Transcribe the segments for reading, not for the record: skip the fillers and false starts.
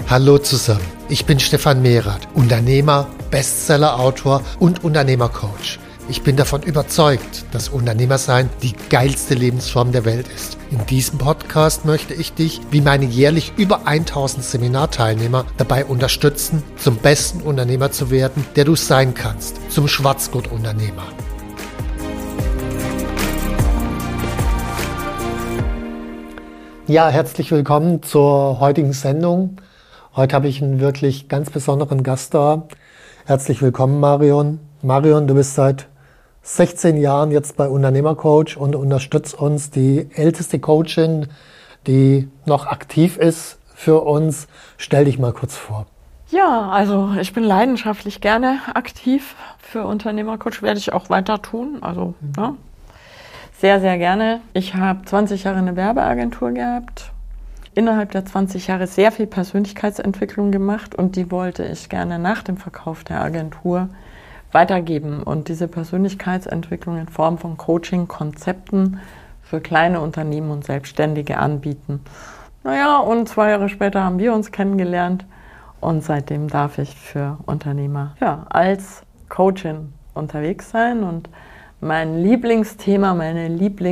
Hallo zusammen, ich bin Stefan Mehrath, Unternehmer, Bestseller-Autor und Unternehmercoach. Ich bin davon überzeugt, dass Unternehmersein die geilste Lebensform der Welt ist. In diesem Podcast möchte ich dich, wie meine jährlich über 1000 Seminarteilnehmer, dabei unterstützen, zum besten Unternehmer zu werden, der du sein kannst, zum Schwarzgurt-Unternehmer. Ja, herzlich willkommen zur heutigen Sendung. Heute habe ich einen wirklich ganz besonderen Gast da. Herzlich willkommen, Marion. Marion, du bist seit 16 Jahren jetzt bei Unternehmercoach und unterstützt uns, die älteste Coachin, die noch aktiv ist für uns. Stell dich mal kurz vor. Ja, also ich bin leidenschaftlich gerne aktiv für Unternehmercoach, werde ich auch weiter tun. Ja, sehr, sehr gerne. Ich habe 20 Jahre eine Werbeagentur gehabt. Innerhalb der 20 Jahre sehr viel Persönlichkeitsentwicklung gemacht und die wollte ich gerne nach dem Verkauf der Agentur weitergeben und diese Persönlichkeitsentwicklung in Form von Coaching-Konzepten für kleine Unternehmen und Selbstständige anbieten. Naja, und 2 Jahre später haben wir uns kennengelernt und seitdem darf ich für Unternehmer als Coachin unterwegs sein und mein Lieblingsthema, meine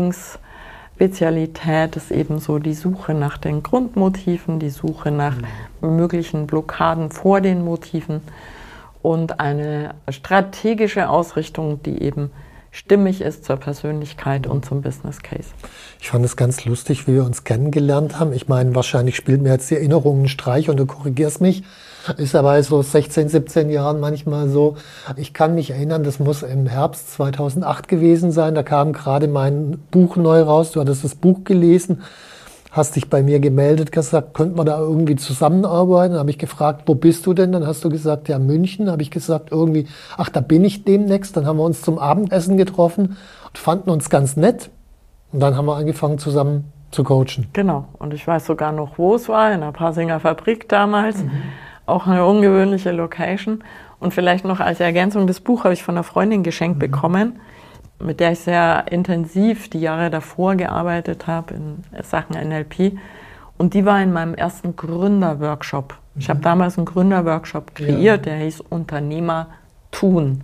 Lieblingsspezialität ist eben so die Suche nach den Grundmotiven, die Suche nach möglichen Blockaden vor den Motiven und eine strategische Ausrichtung, die eben stimmig ist zur Persönlichkeit und zum Business Case. Ich fand es ganz lustig, wie wir uns kennengelernt haben. Ich meine, wahrscheinlich spielt mir jetzt die Erinnerung einen Streich und du korrigierst mich. Ist aber so 16, 17 Jahren manchmal so. Ich kann mich erinnern, das muss im Herbst 2008 gewesen sein. Da kam gerade mein Buch neu raus. Du hattest das Buch gelesen, hast dich bei mir gemeldet, gesagt, könnten wir da irgendwie zusammenarbeiten? Dann habe ich gefragt, wo bist du denn? Dann hast du gesagt, ja, München. Dann habe ich gesagt, irgendwie, ach, da bin ich demnächst. Dann haben wir uns zum Abendessen getroffen und fanden uns ganz nett. Und dann haben wir angefangen, zusammen zu coachen. Genau. Und ich weiß sogar noch, wo es war, in der Pasinger Fabrik damals. Auch eine ungewöhnliche Location. Und vielleicht noch als Ergänzung, das Buch habe ich von einer Freundin geschenkt bekommen, mit der ich sehr intensiv die Jahre davor gearbeitet habe in Sachen NLP. Und die war in meinem ersten Gründerworkshop. Ich habe damals einen Gründerworkshop kreiert, der hieß Unternehmer tun.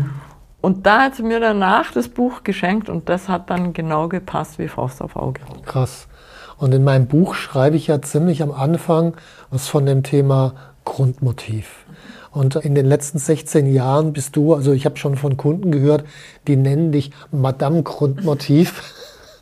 Und da hat sie mir danach das Buch geschenkt und das hat dann genau gepasst wie Faust auf Auge. Krass. Und in meinem Buch schreibe ich ja ziemlich am Anfang was von dem Thema Grundmotiv. Und in den letzten 16 Jahren bist du, also ich habe schon von Kunden gehört, die nennen dich Madame Grundmotiv,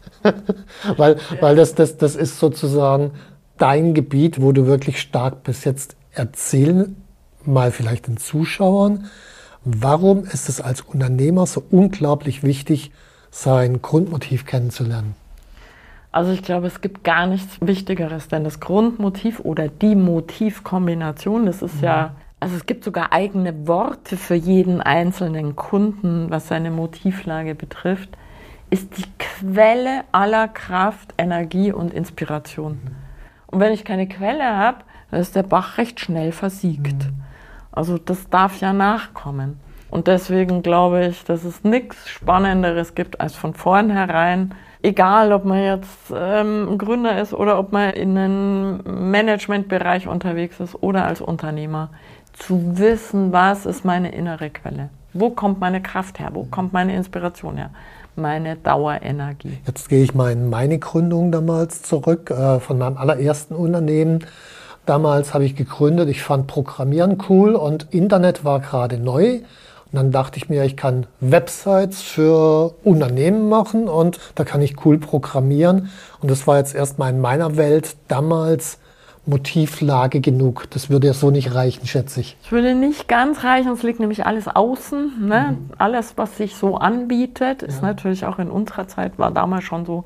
weil das ist sozusagen dein Gebiet, wo du wirklich stark bist. Jetzt erzähl mal vielleicht den Zuschauern, warum ist es als Unternehmer so unglaublich wichtig, sein Grundmotiv kennenzulernen? Also ich glaube, es gibt gar nichts Wichtigeres, denn das Grundmotiv oder die Motivkombination, das ist also es gibt sogar eigene Worte für jeden einzelnen Kunden, was seine Motivlage betrifft, ist die Quelle aller Kraft, Energie und Inspiration. Und wenn ich keine Quelle habe, dann ist der Bach recht schnell versiegt. Also das darf ja nachkommen. Und deswegen glaube ich, dass es nichts Spannenderes gibt, als von vornherein, egal ob man jetzt Gründer ist oder ob man in einem Managementbereich unterwegs ist oder als Unternehmer, zu wissen, was ist meine innere Quelle? Wo kommt meine Kraft her? Wo kommt meine Inspiration her? Meine Dauerenergie. Jetzt gehe ich mal in meine Gründung damals zurück, von meinem allerersten Unternehmen. Damals habe ich gegründet, ich fand Programmieren cool und Internet war gerade neu. Und dann dachte ich mir, ich kann Websites für Unternehmen machen und da kann ich cool programmieren. Und das war jetzt erstmal in meiner Welt damals Motivlage genug. Das würde ja so nicht reichen, schätze ich. Es würde nicht ganz reichen, es liegt nämlich alles außen. Ne? Alles, was sich so anbietet, ist natürlich auch in unserer Zeit, war damals schon so,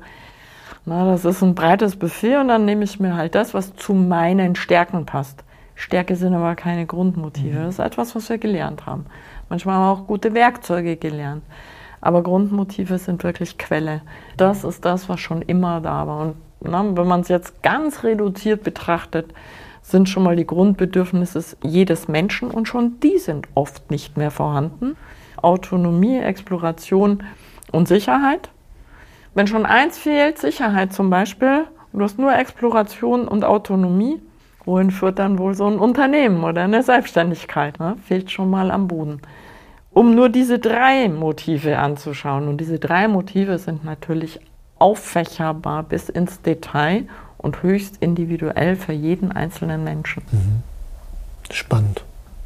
das ist ein breites Buffet und dann nehme ich mir halt das, was zu meinen Stärken passt. Stärke sind aber keine Grundmotive. Das ist etwas, was wir gelernt haben. Manchmal haben wir auch gute Werkzeuge gelernt. Aber Grundmotive sind wirklich Quelle. Das ist das, was schon immer da war. Und wenn man es jetzt ganz reduziert betrachtet, sind schon mal die Grundbedürfnisse jedes Menschen und schon die sind oft nicht mehr vorhanden. Autonomie, Exploration und Sicherheit. Wenn schon eins fehlt, Sicherheit zum Beispiel, du hast nur Exploration und Autonomie wohin führt dann wohl so ein Unternehmen oder eine Selbstständigkeit? Ne? Fehlt schon mal am Boden. Um nur diese 3 Motive anzuschauen. Und diese 3 Motive sind natürlich auffächerbar bis ins Detail und höchst individuell für jeden einzelnen Menschen. Spannend.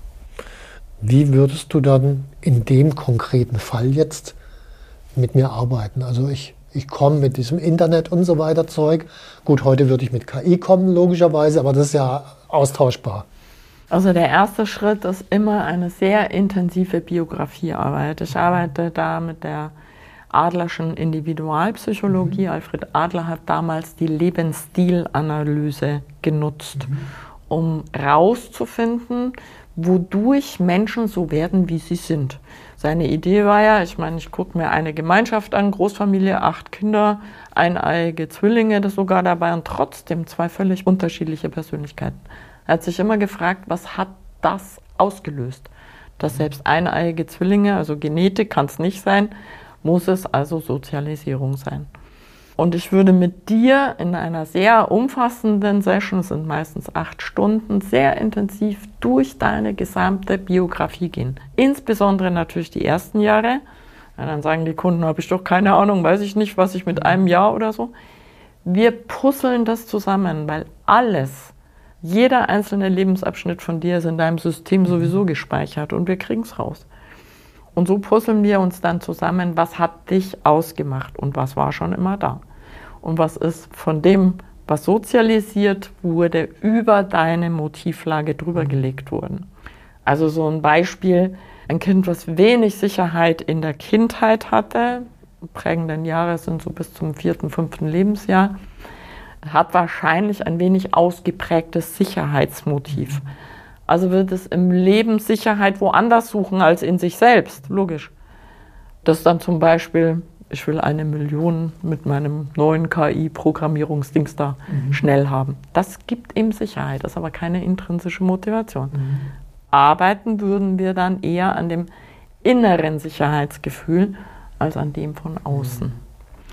Wie würdest du dann in dem konkreten Fall jetzt mit mir arbeiten? Also ich komme mit diesem Internet und so weiter Zeug. Gut, heute würde ich mit KI kommen, logischerweise, aber das ist ja austauschbar. Also der erste Schritt ist immer eine sehr intensive Biografiearbeit. Ich arbeite da mit der Adlerschen Individualpsychologie. Alfred Adler hat damals die Lebensstilanalyse genutzt, um rauszufinden, wodurch Menschen so werden, wie sie sind. Seine Idee war ja, ich gucke mir eine Gemeinschaft an, Großfamilie, 8 Kinder, eineiige Zwillinge, das sogar dabei und trotzdem 2 völlig unterschiedliche Persönlichkeiten. Er hat sich immer gefragt, was hat das ausgelöst? Dass selbst eineiige Zwillinge, also Genetik kann es nicht sein, muss es also Sozialisierung sein. Und ich würde mit dir in einer sehr umfassenden Session, es sind meistens 8 Stunden, sehr intensiv durch deine gesamte Biografie gehen. Insbesondere natürlich die ersten Jahre. Ja, dann sagen die Kunden, habe ich doch keine Ahnung, weiß ich nicht, was ich mit einem Jahr oder so. Wir puzzeln das zusammen, weil jeder einzelne Lebensabschnitt von dir ist in deinem System sowieso gespeichert und wir kriegen es raus. Und so puzzeln wir uns dann zusammen, was hat dich ausgemacht und was war schon immer da. Und was ist von dem, was sozialisiert wurde, über deine Motivlage drüber gelegt worden. Also so ein Beispiel, ein Kind, was wenig Sicherheit in der Kindheit hatte, prägenden Jahre sind so bis zum 4., 5. Lebensjahr, hat wahrscheinlich ein wenig ausgeprägtes Sicherheitsmotiv. Also wird es im Leben Sicherheit woanders suchen als in sich selbst, logisch. Das dann zum Beispiel, ich will 1 Million mit meinem neuen KI-Programmierungsdings da schnell haben. Das gibt ihm Sicherheit, das ist aber keine intrinsische Motivation. Arbeiten würden wir dann eher an dem inneren Sicherheitsgefühl als an dem von außen.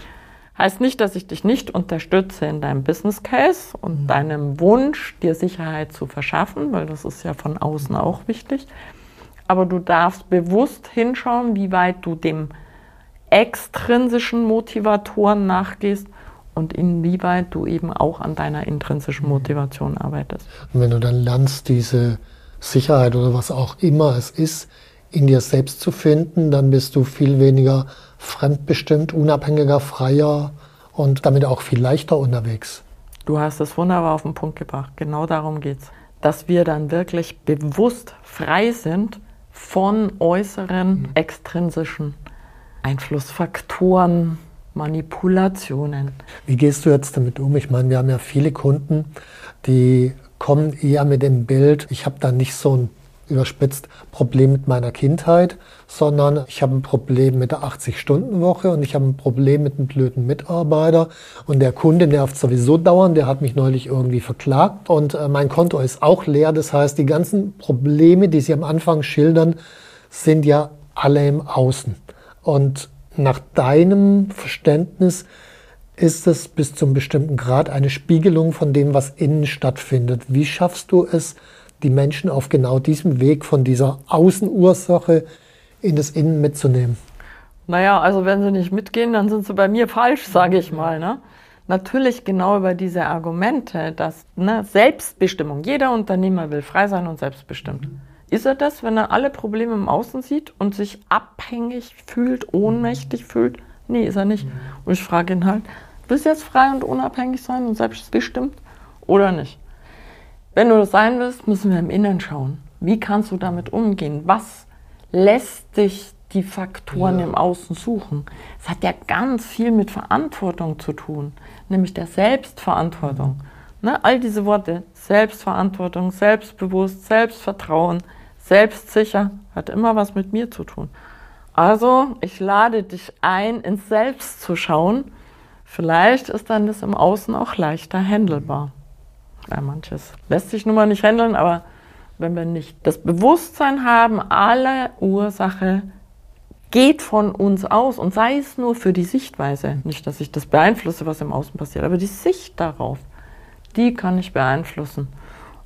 Heißt nicht, dass ich dich nicht unterstütze in deinem Business Case und deinem Wunsch, dir Sicherheit zu verschaffen, weil das ist ja von außen auch wichtig. Aber du darfst bewusst hinschauen, wie weit du dem extrinsischen Motivatoren nachgehst und inwieweit du eben auch an deiner intrinsischen Motivation arbeitest. Und wenn du dann lernst, diese Sicherheit oder was auch immer es ist, in dir selbst zu finden, dann bist du viel weniger fremdbestimmt, unabhängiger, freier und damit auch viel leichter unterwegs. Du hast es wunderbar auf den Punkt gebracht. Genau darum geht's. Dass wir dann wirklich bewusst frei sind von äußeren, extrinsischen Einflussfaktoren, Manipulationen. Wie gehst du jetzt damit um? Ich meine, wir haben ja viele Kunden, die kommen eher mit dem Bild, ich habe da nicht so ein überspitzt Problem mit meiner Kindheit, sondern ich habe ein Problem mit der 80-Stunden-Woche und ich habe ein Problem mit einem blöden Mitarbeiter und der Kunde nervt sowieso dauernd, der hat mich neulich irgendwie verklagt und mein Konto ist auch leer. Das heißt, die ganzen Probleme, die Sie am Anfang schildern, sind ja alle im Außen. Und nach deinem Verständnis ist es bis zum bestimmten Grad eine Spiegelung von dem, was innen stattfindet. Wie schaffst du es, die Menschen auf genau diesem Weg von dieser Außenursache in das Innen mitzunehmen? Naja, also wenn sie nicht mitgehen, dann sind sie bei mir falsch, sage ich mal. Ne? Natürlich genau über diese Argumente, dass Selbstbestimmung, jeder Unternehmer will frei sein und selbstbestimmt. Ist er das, wenn er alle Probleme im Außen sieht und sich abhängig fühlt, ohnmächtig fühlt? Nee, ist er nicht. Und ich frage ihn halt, willst du jetzt frei und unabhängig sein und selbstbestimmt oder nicht? Wenn du das sein willst, müssen wir im Innen schauen. Wie kannst du damit umgehen? Was lässt dich die Faktoren im Außen suchen? Es hat ja ganz viel mit Verantwortung zu tun, nämlich der Selbstverantwortung. Ne? All diese Worte, Selbstverantwortung, selbstbewusst, Selbstvertrauen, selbstsicher, hat immer was mit mir zu tun. Also, ich lade dich ein, ins Selbst zu schauen. Vielleicht ist dann das im Außen auch leichter handelbar. Ja, manches lässt sich nun mal nicht handeln, aber wenn wir nicht das Bewusstsein haben, alle Ursache geht von uns aus und sei es nur für die Sichtweise, nicht, dass ich das beeinflusse, was im Außen passiert, aber die Sicht darauf, die kann ich beeinflussen.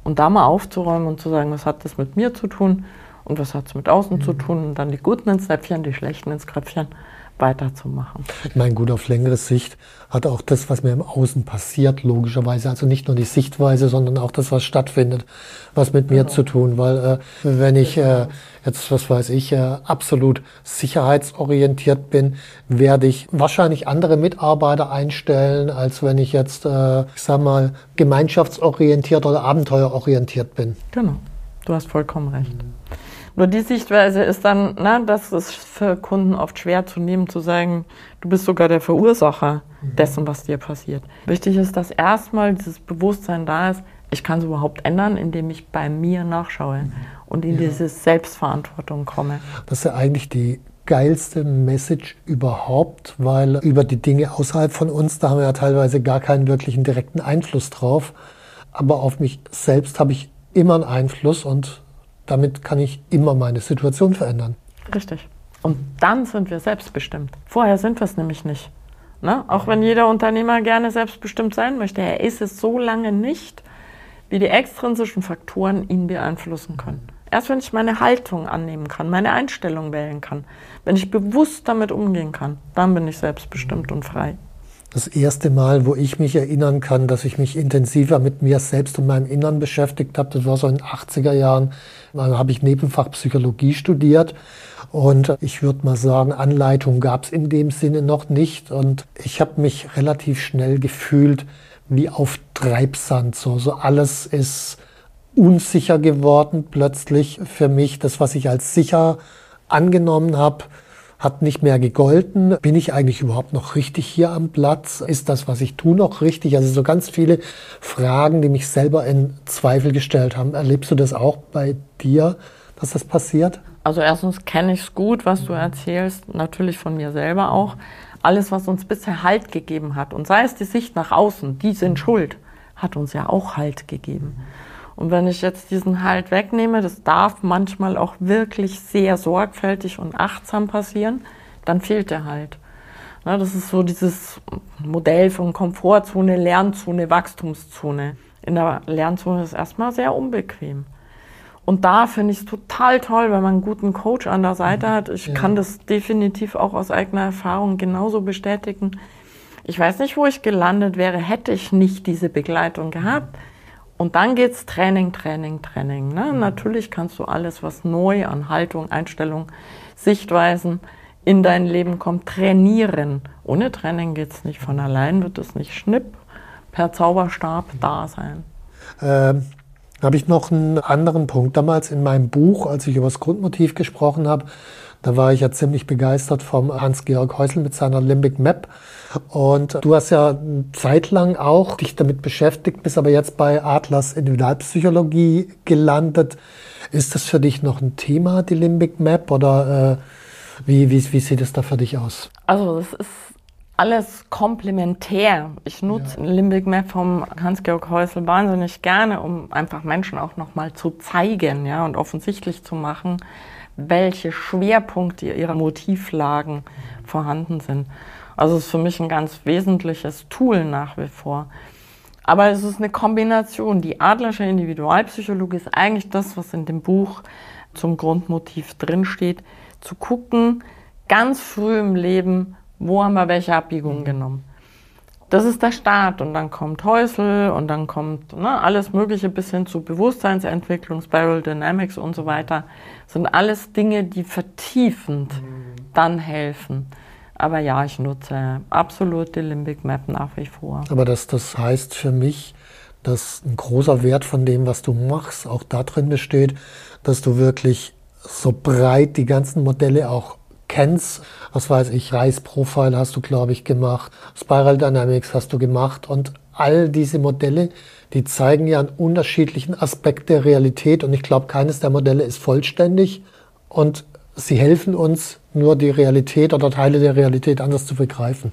Und da mal aufzuräumen und zu sagen, was hat das mit mir zu tun und was hat es mit außen zu tun und dann die Guten ins Näpfchen, die Schlechten ins Kröpfchen weiterzumachen. Ich meine, gut, auf längere Sicht hat auch das, was mir im Außen passiert, logischerweise, also nicht nur die Sichtweise, sondern auch das, was stattfindet, was mit mir zu tun. Weil wenn ich jetzt, was weiß ich, absolut sicherheitsorientiert bin, werde ich wahrscheinlich andere Mitarbeiter einstellen, als wenn ich jetzt, ich sag mal, gemeinschaftsorientiert oder abenteuerorientiert bin. Genau, du hast vollkommen recht. Nur die Sichtweise ist dann, das ist für Kunden oft schwer zu nehmen, zu sagen, du bist sogar der Verursacher dessen, was dir passiert. Wichtig ist, dass erstmal dieses Bewusstsein da ist, ich kann es überhaupt ändern, indem ich bei mir nachschaue und in diese Selbstverantwortung komme. Das ist ja eigentlich die geilste Message überhaupt, weil über die Dinge außerhalb von uns, da haben wir ja teilweise gar keinen wirklichen direkten Einfluss drauf. Aber auf mich selbst habe ich immer einen Einfluss und damit kann ich immer meine Situation verändern. Richtig. Und dann sind wir selbstbestimmt. Vorher sind wir es nämlich nicht. Ne? Auch wenn jeder Unternehmer gerne selbstbestimmt sein möchte, er ist es so lange nicht, wie die extrinsischen Faktoren ihn beeinflussen können. Erst wenn ich meine Haltung annehmen kann, meine Einstellung wählen kann, wenn ich bewusst damit umgehen kann, dann bin ich selbstbestimmt und frei. Das erste Mal, wo ich mich erinnern kann, dass ich mich intensiver mit mir selbst und meinem Innern beschäftigt habe, das war so in den 80er Jahren. Da habe ich Nebenfach Psychologie studiert und ich würde mal sagen, Anleitung gab es in dem Sinne noch nicht. Und ich habe mich relativ schnell gefühlt wie auf Treibsand. So alles ist unsicher geworden plötzlich für mich. Das, was ich als sicher angenommen habe, hat nicht mehr gegolten. Bin ich eigentlich überhaupt noch richtig hier am Platz? Ist das, was ich tue, noch richtig? Also so ganz viele Fragen, die mich selber in Zweifel gestellt haben. Erlebst du das auch bei dir, dass das passiert? Also erstens kenne ich es gut, was du erzählst, natürlich von mir selber auch. Alles, was uns bisher Halt gegeben hat, und sei es die Sicht nach außen, die sind schuld, hat uns ja auch Halt gegeben. Und wenn ich jetzt diesen Halt wegnehme, das darf manchmal auch wirklich sehr sorgfältig und achtsam passieren, dann fehlt der Halt. Das ist so dieses Modell von Komfortzone, Lernzone, Wachstumszone. In der Lernzone ist es erstmal sehr unbequem. Und da finde ich es total toll, wenn man einen guten Coach an der Seite hat. Ich kann das definitiv auch aus eigener Erfahrung genauso bestätigen. Ich weiß nicht, wo ich gelandet wäre, hätte ich nicht diese Begleitung gehabt. Und dann geht's Training. Ne? Natürlich kannst du alles, was neu an Haltung, Einstellung, Sichtweisen in dein Leben kommt, trainieren. Ohne Training geht's nicht. Von allein wird es nicht schnipp per Zauberstab da sein. Habe ich noch einen anderen Punkt. Damals in meinem Buch, als ich über das Grundmotiv gesprochen habe, da war ich ja ziemlich begeistert vom Hans-Georg Häusl mit seiner Limbic Map. Und du hast ja eine Zeit lang auch dich damit beschäftigt, bist aber jetzt bei Atlas Individualpsychologie gelandet. Ist das für dich noch ein Thema, die Limbic Map, oder wie sieht es da für dich aus? Also das ist alles komplementär. Ich nutze Limbic Map vom Hans-Georg Häusl wahnsinnig gerne, um einfach Menschen auch nochmal zu zeigen, und offensichtlich zu machen, welche Schwerpunkte ihrer Motivlagen vorhanden sind. Also es ist für mich ein ganz wesentliches Tool nach wie vor. Aber es ist eine Kombination. Die Adlersche Individualpsychologie ist eigentlich das, was in dem Buch zum Grundmotiv drinsteht, zu gucken, ganz früh im Leben, wo haben wir welche Abbiegungen genommen. Das ist der Start, und dann kommt Häusl und dann kommt alles Mögliche bis hin zu Bewusstseinsentwicklung, Spiral Dynamics und so weiter. Das sind alles Dinge, die vertiefend dann helfen. Aber ja, ich nutze absolut die Limbic Map nach wie vor. Aber das heißt für mich, dass ein großer Wert von dem, was du machst, auch da drin besteht, dass du wirklich so breit die ganzen Modelle auch kennst. Was weiß ich, Rise Profile hast du, glaube ich, gemacht, Spiral Dynamics hast du gemacht, und all diese Modelle, die zeigen ja einen unterschiedlichen Aspekt der Realität, und ich glaube, keines der Modelle ist vollständig, und sie helfen uns, nur die Realität oder Teile der Realität anders zu begreifen.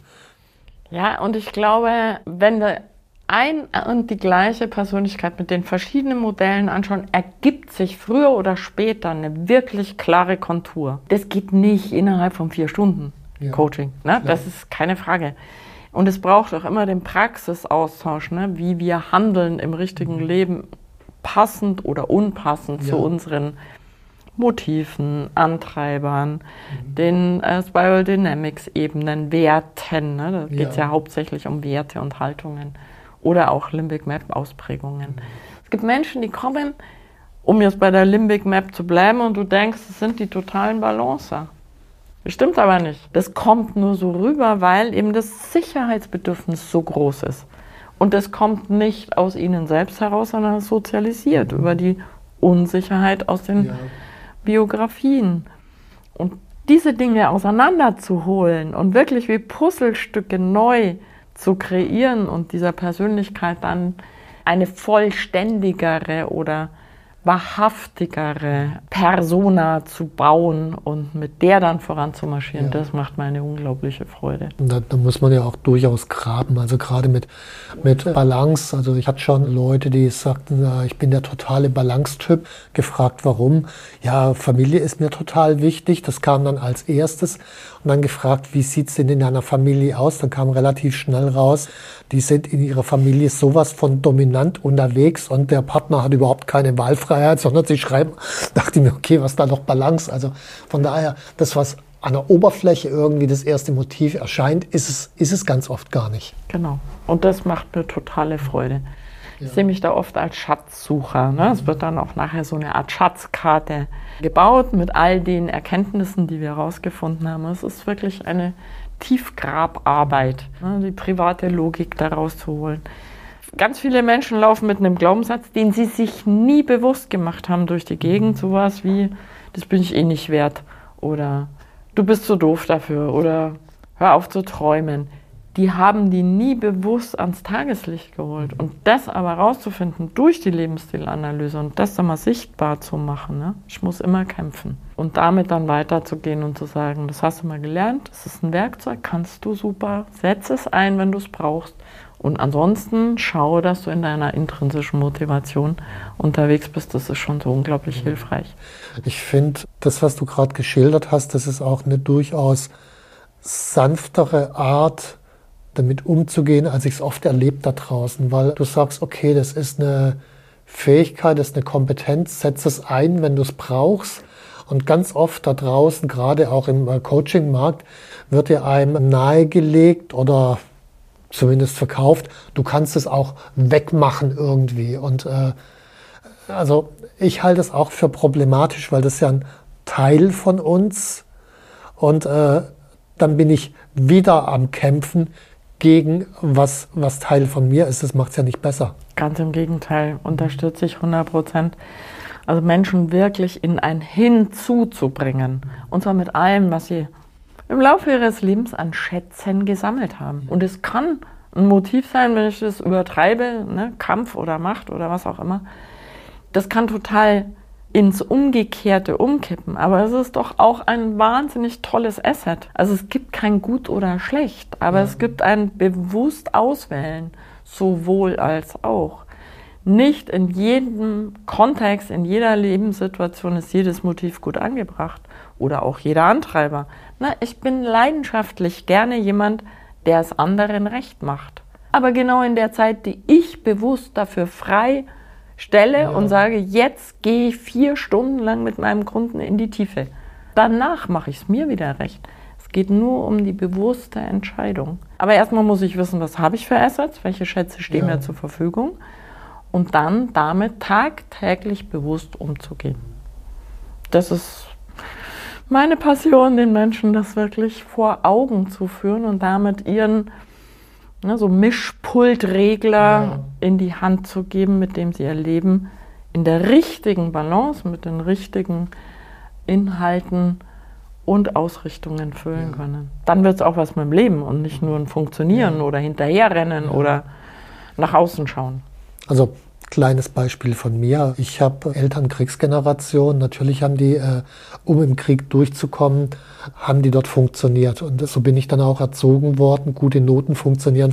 Ja, und ich glaube, wenn wir ein und die gleiche Persönlichkeit mit den verschiedenen Modellen anschauen, ergibt sich früher oder später eine wirklich klare Kontur. Das geht nicht innerhalb von 4 Stunden Coaching, ne? Das ist keine Frage. Und es braucht auch immer den Praxisaustausch, ne? Wie wir handeln im richtigen Leben passend oder unpassend zu unseren Motiven, Antreibern, den Spiral Dynamics Ebenen, Werten. Ne? Da geht es ja hauptsächlich um Werte und Haltungen oder auch Limbic Map Ausprägungen. Es gibt Menschen, die kommen, um jetzt bei der Limbic Map zu bleiben, und du denkst, es sind die totalen Balancer. Das stimmt aber nicht. Das kommt nur so rüber, weil eben das Sicherheitsbedürfnis so groß ist. Und das kommt nicht aus ihnen selbst heraus, sondern sozialisiert über die Unsicherheit aus den Biografien. Und diese Dinge auseinanderzuholen und wirklich wie Puzzlestücke neu zu kreieren und dieser Persönlichkeit dann eine vollständigere oder wahrhaftigere Persona zu bauen und mit der dann voranzumarschieren, das macht mir eine unglaubliche Freude. Und da muss man ja auch durchaus graben, also gerade mit Balance. Also ich hatte schon Leute, die sagten, ich bin der totale Balance-Typ, gefragt warum. Ja, Familie ist mir total wichtig, das kam dann als erstes. Und dann gefragt, wie sieht es denn in deiner Familie aus? Dann kam relativ schnell raus, die sind in ihrer Familie sowas von dominant unterwegs und der Partner hat überhaupt keine Wahlfreiheit, sondern sie schreiben, dachte ich mir, okay, was da noch Balance? Also von daher, das, was an der Oberfläche irgendwie das erste Motiv erscheint, ist es ganz oft gar nicht. Genau. Und das macht mir totale Freude. Ich sehe mich da oft als Schatzsucher. Ne? Es wird dann auch nachher so eine Art Schatzkarte gebaut mit all den Erkenntnissen, die wir herausgefunden haben. Es ist wirklich eine Tiefgrabarbeit, ne? Die private Logik daraus zu holen. Ganz viele Menschen laufen mit einem Glaubenssatz, den sie sich nie bewusst gemacht haben durch die Gegend. Sowas wie, das bin ich eh nicht wert oder du bist so doof dafür oder hör auf zu träumen. Die haben die nie bewusst ans Tageslicht geholt. Und das aber rauszufinden durch die Lebensstilanalyse und das dann mal sichtbar zu machen, ne? Ich muss immer kämpfen. Und damit dann weiterzugehen und zu sagen, das hast du mal gelernt, das ist ein Werkzeug, kannst du super, setz es ein, wenn du es brauchst. Und ansonsten schau, dass du in deiner intrinsischen Motivation unterwegs bist. Das ist schon so unglaublich hilfreich. Ich finde, das, was du gerade geschildert hast, das ist auch eine durchaus sanftere Art, damit umzugehen, als ich es oft erlebe da draußen. Weil du sagst, okay, das ist eine Fähigkeit, das ist eine Kompetenz, setz es ein, wenn du es brauchst. Und ganz oft da draußen, gerade auch im Coaching-Markt, wird dir einem nahegelegt oder zumindest verkauft, du kannst es auch wegmachen irgendwie. Und also ich halte es auch für problematisch, weil das ist ja ein Teil von uns. Und dann bin ich wieder am Kämpfen gegen was Teil von mir ist. Das macht es ja nicht besser. Ganz im Gegenteil, unterstütze ich 100%. Also Menschen wirklich in ein Hinzuzubringen. Und zwar mit allem, was sie im Laufe ihres Lebens an Schätzen gesammelt haben. Und es kann ein Motiv sein, wenn ich das übertreibe, ne? Kampf oder Macht oder was auch immer. Das kann total ins Umgekehrte umkippen. Aber es ist doch auch ein wahnsinnig tolles Asset. Also es gibt kein Gut oder Schlecht, aber es gibt ein bewusst Auswählen, sowohl als auch. Nicht in jedem Kontext, in jeder Lebenssituation ist jedes Motiv gut angebracht oder auch jeder Antreiber. Na, ich bin leidenschaftlich gerne jemand, der es anderen recht macht. Aber genau in der Zeit, die ich bewusst dafür frei stelle und sage, jetzt gehe ich 4 Stunden lang mit meinem Kunden in die Tiefe. Danach mache ich es mir wieder recht. Es geht nur um die bewusste Entscheidung. Aber erstmal muss ich wissen, was habe ich für Assets, welche Schätze stehen mir zur Verfügung und dann damit tagtäglich bewusst umzugehen. Das ist meine Passion, den Menschen das wirklich vor Augen zu führen und damit ihren so Mischpultregler in die Hand zu geben, mit dem sie ihr Leben in der richtigen Balance, mit den richtigen Inhalten und Ausrichtungen füllen können. Dann wird es auch was mit dem Leben und nicht nur ein Funktionieren oder hinterherrennen oder nach außen schauen. Also kleines Beispiel von mir. Ich habe Eltern Kriegsgeneration. Natürlich haben die, um im Krieg durchzukommen, haben die dort funktioniert. Und so bin ich dann auch erzogen worden. Gute Noten funktionieren.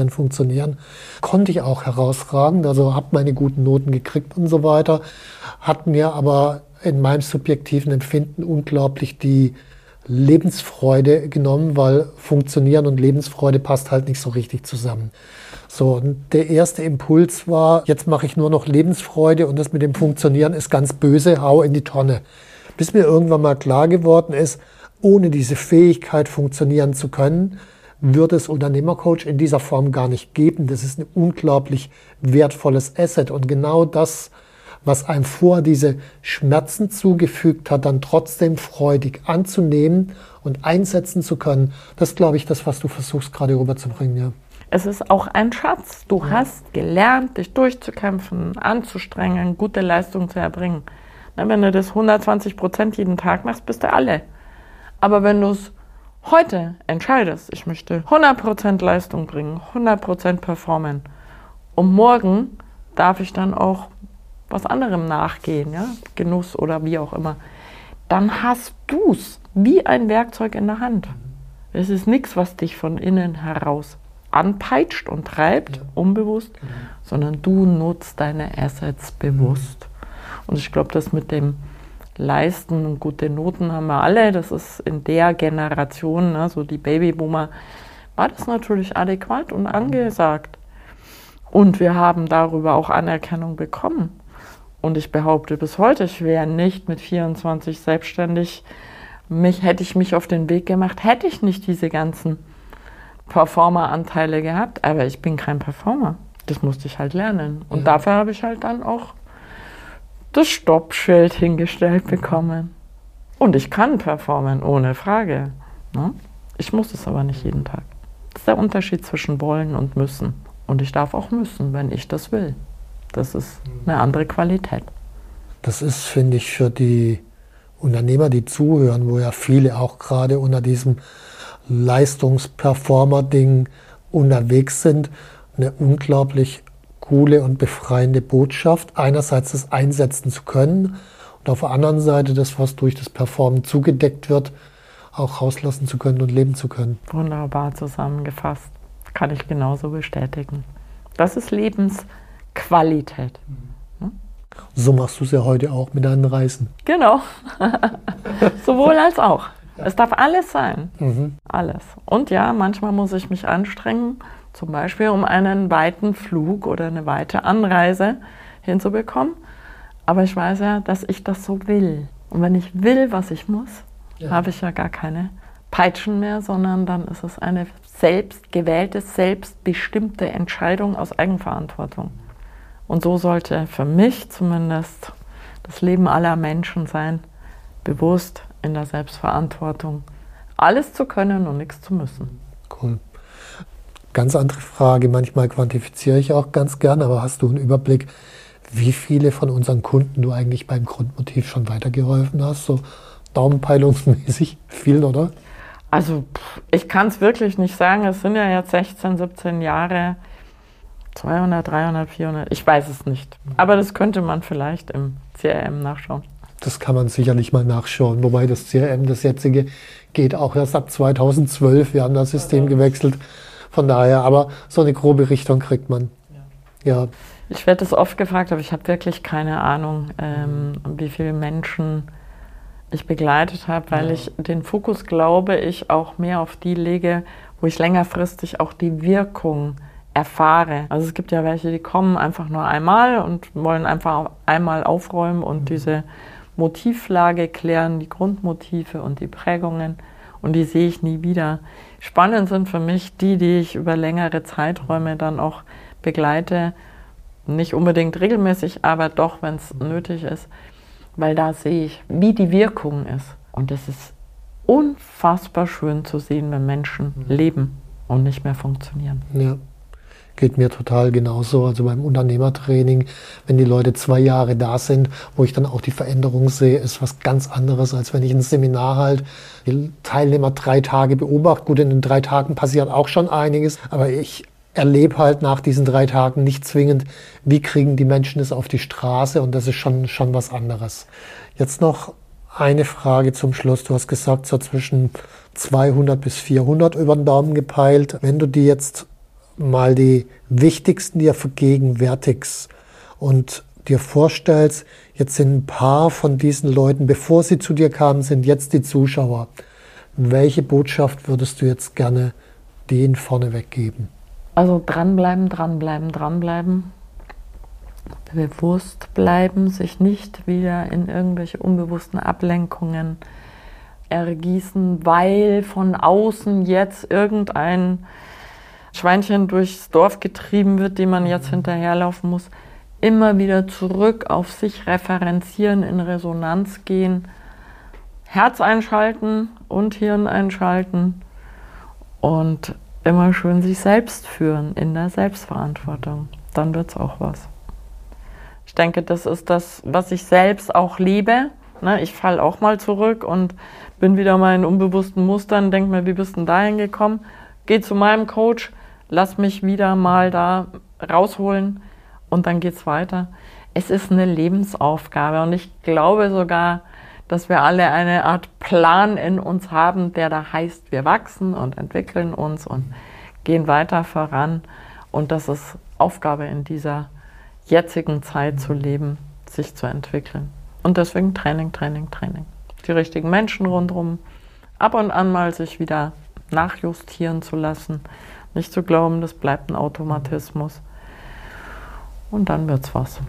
Konnte ich auch herausragend. Also habe meine guten Noten gekriegt und so weiter. Hat mir aber in meinem subjektiven Empfinden unglaublich die Lebensfreude genommen, weil Funktionieren und Lebensfreude passt halt nicht so richtig zusammen. So, und der erste Impuls war, jetzt mache ich nur noch Lebensfreude und das mit dem Funktionieren ist ganz böse, hau in die Tonne. Bis mir irgendwann mal klar geworden ist, ohne diese Fähigkeit funktionieren zu können, würde es Unternehmercoach in dieser Form gar nicht geben. Das ist ein unglaublich wertvolles Asset und genau das, was einem vorher diese Schmerzen zugefügt hat, dann trotzdem freudig anzunehmen und einsetzen zu können, das ist, glaube ich, das, was du versuchst gerade rüberzubringen. Ja. Es ist auch ein Schatz. Du hast gelernt, dich durchzukämpfen, anzustrengen, gute Leistung zu erbringen. Wenn du das 120% jeden Tag machst, bist du alle. Aber wenn du es heute entscheidest, ich möchte 100% Leistung bringen, 100% performen und morgen darf ich dann auch was anderem nachgehen, ja? Genuss oder wie auch immer, dann hast du es wie ein Werkzeug in der Hand. Es ist nichts, was dich von innen heraus anpeitscht und treibt, unbewusst, sondern du nutzt deine Assets bewusst. Und ich glaube, das mit dem Leisten und gute Noten haben wir alle, das ist in der Generation, ne, so die Babyboomer, war das natürlich adäquat und angesagt. Und wir haben darüber auch Anerkennung bekommen. Und ich behaupte bis heute, ich wäre nicht mit 24 selbstständig. Hätte ich mich auf den Weg gemacht, hätte ich nicht diese ganzen Performer-Anteile gehabt. Aber ich bin kein Performer. Das musste ich halt lernen. Und dafür habe ich halt dann auch das Stoppschild hingestellt bekommen. Und ich kann performen, ohne Frage. Ich muss es aber nicht jeden Tag. Das ist der Unterschied zwischen wollen und müssen. Und ich darf auch müssen, wenn ich das will. Das ist eine andere Qualität. Das ist, finde ich, für die Unternehmer, die zuhören, wo ja viele auch gerade unter diesem Leistungsperformer-Ding unterwegs sind, eine unglaublich coole und befreiende Botschaft. Einerseits das einsetzen zu können und auf der anderen Seite das, was durch das Performen zugedeckt wird, auch rauslassen zu können und leben zu können. Wunderbar zusammengefasst. Kann ich genauso bestätigen. Das ist Lebensqualität. So machst du es ja heute auch mit deinen Reisen. Genau. Sowohl als auch. Es darf alles sein. Alles. Und ja, manchmal muss ich mich anstrengen, zum Beispiel um einen weiten Flug oder eine weite Anreise hinzubekommen. Aber ich weiß ja, dass ich das so will. Und wenn ich will, was ich muss, habe ich ja gar keine Peitschen mehr, sondern dann ist es eine selbstgewählte, selbstbestimmte Entscheidung aus Eigenverantwortung. Und so sollte für mich zumindest das Leben aller Menschen sein, bewusst in der Selbstverantwortung, alles zu können und nichts zu müssen. Cool. Ganz andere Frage, manchmal quantifiziere ich auch ganz gern, aber hast du einen Überblick, wie viele von unseren Kunden du eigentlich beim Grundmotiv schon weitergeholfen hast? So daumenpeilungsmäßig viel, oder? Also ich kann es wirklich nicht sagen, es sind ja jetzt 16, 17 Jahre, 200, 300, 400, ich weiß es nicht. Aber das könnte man vielleicht im CRM nachschauen. Das kann man sicherlich mal nachschauen, wobei das CRM, das jetzige, geht auch erst ab 2012, wir haben das System gewechselt, von daher, aber so eine grobe Richtung kriegt man. Ja. Ich werde das oft gefragt, aber ich habe wirklich keine Ahnung, wie viele Menschen ich begleitet habe, weil ich den Fokus, glaube ich, auch mehr auf die lege, wo ich längerfristig auch die Wirkung erfahre. Also es gibt ja welche, die kommen einfach nur einmal und wollen einfach einmal aufräumen und diese Motivlage klären, die Grundmotive und die Prägungen, und die sehe ich nie wieder. Spannend sind für mich die ich über längere Zeiträume dann auch begleite, nicht unbedingt regelmäßig, aber doch, wenn es nötig ist, weil da sehe ich, wie die Wirkung ist. Und es ist unfassbar schön zu sehen, wenn Menschen leben und nicht mehr funktionieren. Ja. Geht mir total genauso. Also beim Unternehmertraining, wenn die Leute 2 Jahre da sind, wo ich dann auch die Veränderung sehe, ist was ganz anderes, als wenn ich ein Seminar halt die Teilnehmer 3 Tage beobachte. Gut, in den 3 Tagen passiert auch schon einiges, aber ich erlebe halt nach diesen 3 Tagen nicht zwingend, wie kriegen die Menschen es auf die Straße, und das ist schon was anderes. Jetzt noch eine Frage zum Schluss. Du hast gesagt, so zwischen 200 bis 400 über den Daumen gepeilt. Wenn du die jetzt mal die wichtigsten dir vergegenwärtigst und dir vorstellst, jetzt sind ein paar von diesen Leuten, bevor sie zu dir kamen, sind jetzt die Zuschauer. Welche Botschaft würdest du jetzt gerne denen vorneweg geben? Also dranbleiben, dranbleiben, dranbleiben. Bewusst bleiben, sich nicht wieder in irgendwelche unbewussten Ablenkungen ergießen, weil von außen jetzt irgendein Schweinchen durchs Dorf getrieben wird, dem man jetzt hinterherlaufen muss. Immer wieder zurück auf sich referenzieren, in Resonanz gehen, Herz einschalten und Hirn einschalten und immer schön sich selbst führen in der Selbstverantwortung. Dann wird es auch was. Ich denke, das ist das, was ich selbst auch lebe. Ich falle auch mal zurück und bin wieder mal in unbewussten Mustern, denke mir, wie bist du denn da hingekommen? Geh zu meinem Coach, lass mich wieder mal da rausholen und dann geht's weiter. Es ist eine Lebensaufgabe und ich glaube sogar, dass wir alle eine Art Plan in uns haben, der da heißt, wir wachsen und entwickeln uns und gehen weiter voran. Und das ist Aufgabe in dieser jetzigen Zeit zu leben, sich zu entwickeln. Und deswegen Training, Training, Training. Die richtigen Menschen rundherum, ab und an mal sich wieder nachjustieren zu lassen, nicht zu glauben, das bleibt ein Automatismus. Und dann wird's was.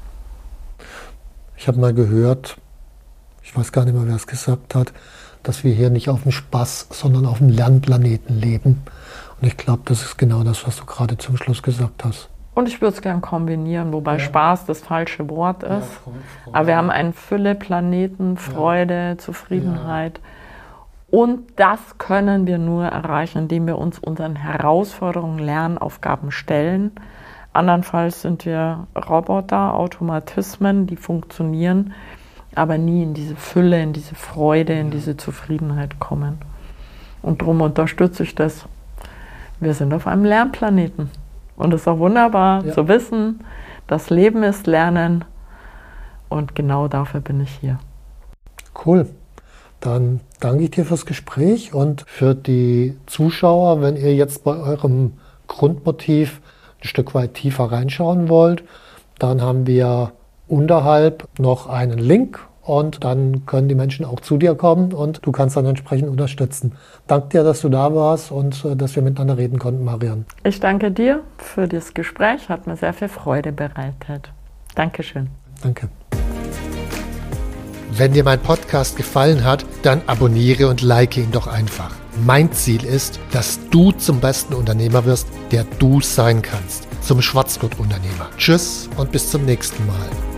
Ich habe mal gehört, ich weiß gar nicht mehr, wer es gesagt hat, dass wir hier nicht auf dem Spaß, sondern auf dem Lernplaneten leben. Und ich glaube, das ist genau das, was du gerade zum Schluss gesagt hast. Und ich würde es gern kombinieren, wobei Spaß das falsche Wort ist. Aber wir haben einen Fülle-Planeten, Freude, Zufriedenheit. Und das können wir nur erreichen, indem wir uns unseren Herausforderungen, Lernaufgaben stellen. Andernfalls sind wir Roboter, Automatismen, die funktionieren, aber nie in diese Fülle, in diese Freude, in diese Zufriedenheit kommen. Und darum unterstütze ich das. Wir sind auf einem Lernplaneten. Und es ist auch wunderbar zu wissen, das Leben ist Lernen. Und genau dafür bin ich hier. Cool. Dann danke ich dir fürs Gespräch und für die Zuschauer, wenn ihr jetzt bei eurem Grundmotiv ein Stück weit tiefer reinschauen wollt, dann haben wir unterhalb noch einen Link und dann können die Menschen auch zu dir kommen und du kannst dann entsprechend unterstützen. Danke dir, dass du da warst und dass wir miteinander reden konnten, Marian. Ich danke dir für das Gespräch, hat mir sehr viel Freude bereitet. Dankeschön. Danke. Wenn dir mein Podcast gefallen hat, dann abonniere und like ihn doch einfach. Mein Ziel ist, dass du zum besten Unternehmer wirst, der du sein kannst. Zum Schwarzgurt-Unternehmer. Tschüss und bis zum nächsten Mal.